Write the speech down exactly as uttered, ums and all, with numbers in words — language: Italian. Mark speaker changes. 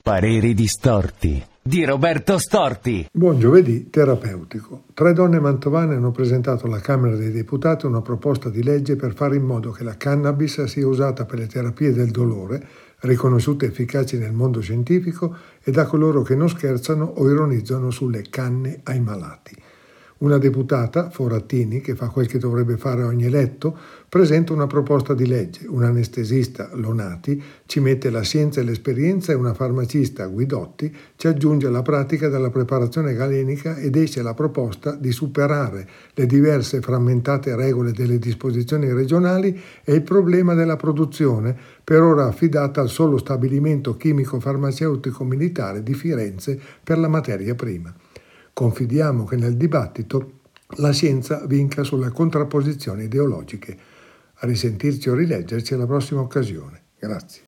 Speaker 1: Pareri distorti di Roberto Storti.
Speaker 2: Buon giovedì terapeutico. Tre donne mantovane hanno presentato alla Camera dei Deputati una proposta di legge per fare in modo che la cannabis sia usata per le terapie del dolore, riconosciute efficaci nel mondo scientifico, e da coloro che non scherzano o ironizzano sulle canne ai malati. Una deputata, Forattini, che fa quel che dovrebbe fare ogni eletto, presenta una proposta di legge. Un anestesista, Lonati, ci mette la scienza e l'esperienza, e una farmacista, Guidotti, ci aggiunge la pratica della preparazione galenica ed esce la proposta di superare le diverse frammentate regole delle disposizioni regionali e il problema della produzione, per ora affidata al solo stabilimento chimico-farmaceutico militare di Firenze per la materia prima. Confidiamo che nel dibattito la scienza vinca sulle contrapposizioni ideologiche. A risentirci o rileggerci alla prossima occasione. Grazie.